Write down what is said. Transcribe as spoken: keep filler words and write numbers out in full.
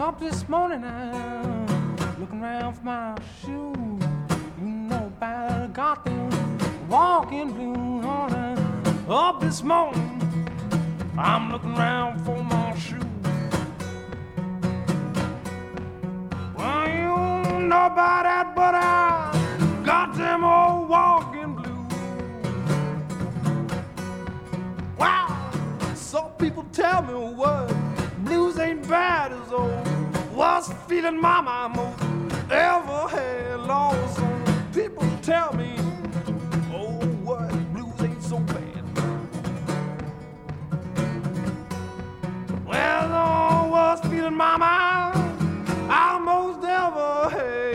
Up this morning, I'm looking around for my shoes. You know about got them walking blue, honey. Up this morning, I'm looking around for my shoes. Well, you don't know about that, but I got them all walking blue. Wow, some people tell me what blues ain't bad as old. Was feeling mama most